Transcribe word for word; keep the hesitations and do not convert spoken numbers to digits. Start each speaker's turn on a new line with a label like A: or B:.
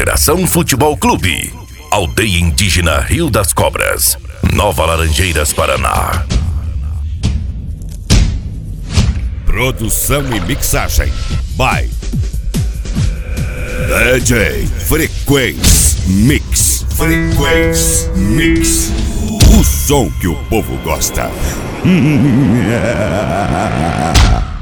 A: Geração Futebol Clube. Aldeia Indígena Rio das Cobras, Nova Laranjeiras, Paraná.
B: Produção e mixagem by D J Frequência Mix. Frequência Mix. O som que o povo gosta.